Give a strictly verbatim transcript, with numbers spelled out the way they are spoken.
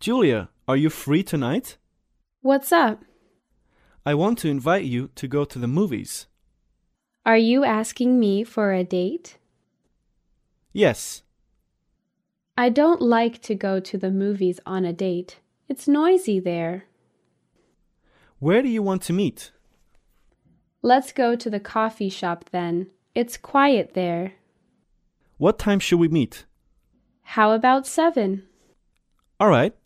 Julia, are you free tonight? What's up? I want to invite you to go to the movies. Are you asking me for a date? Yes. I don't like to go to the movies on a date. It's noisy there. Where do you want to meet? Let's go to the coffee shop then. It's quiet there. What time should we meet? How about seven? All right.